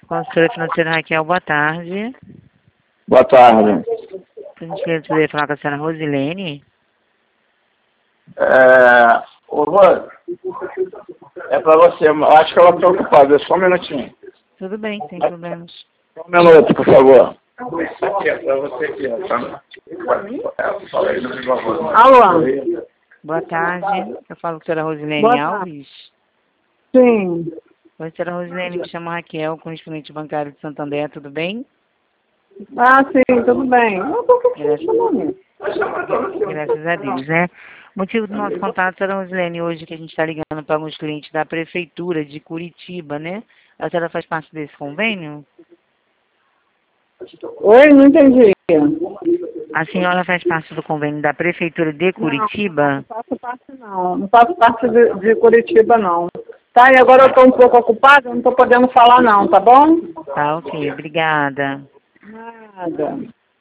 Consultora financeira Raquel, boa tarde. Boa tarde. Por gentileza, poderia falar com a senhora Rosilene? Ô, Rô, é pra você, eu acho que ela está ocupada, só um minutinho. Tudo bem, sem problemas. Só um minuto, por favor. Aqui, é pra você aqui, ó. Tá? Fala aí no microfone. Alô? Boa tarde, eu falo com a senhora Rosilene Boa tarde. Alves. Sim. Oi, senhora Rosilene, me chamo Raquel, correspondente bancário de Santander, tudo bem? Ah, sim, tudo bem. Eu tô com Graças a Deus, né? O motivo do nosso contato, senhora Rosilene, hoje que a gente está ligando para alguns clientes da Prefeitura de Curitiba, né? A senhora faz parte desse convênio? Oi, não entendi. A senhora faz parte do convênio da Prefeitura de Curitiba? Não faço parte não. Não faço parte de Curitiba, não. Tá, e agora eu tô um pouco ocupada, não tô podendo falar não, tá bom? Tá, ok, obrigada. Nada.